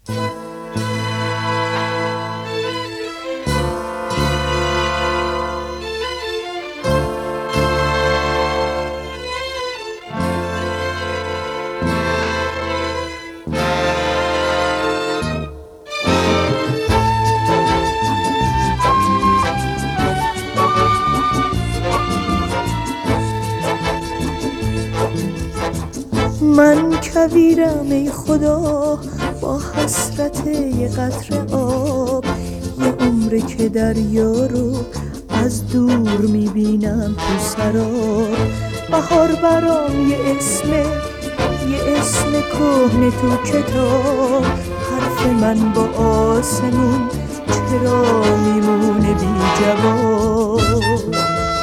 من کویرم ای خدا با حسرت یه قطره آب، یه عمره که دریا رو از دور میبینم تو سراب. بهار برام یه اسم کهنه تو کتاب، حرف من با آسمون چرا میمونه بی جواب.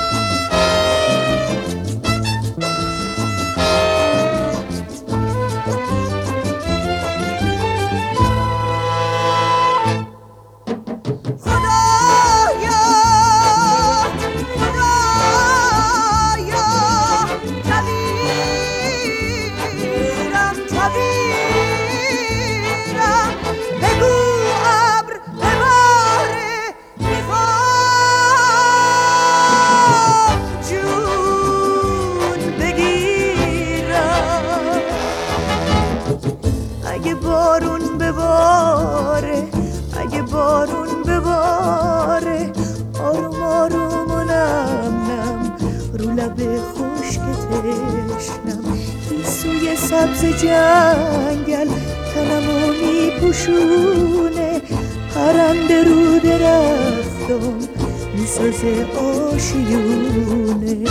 اگه بارون بباره آروم آروم و نم نم رو لب خشک تشنم، گیسوی سبز جنگل تنمو میپوشونه، پرنده رو درختم میسازه آشیونه.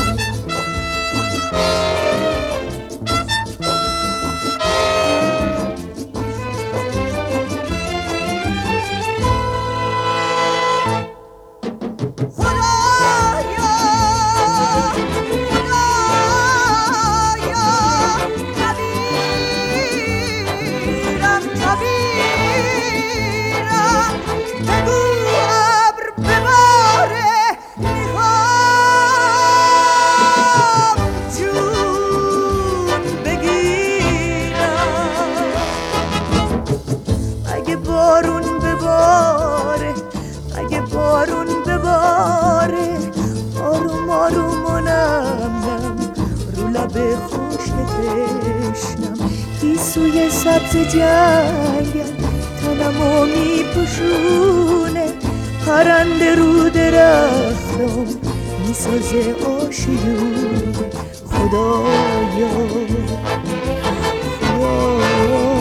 اگه بارون بباره آروم آروم و نم نم رو لب خشک تشنم، گیسوی سبز جنگل تنمو میپوشونه، پرنده رو درختم میسازه آشیونه. خدایا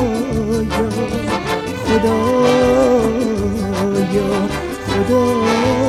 خدایا خدایا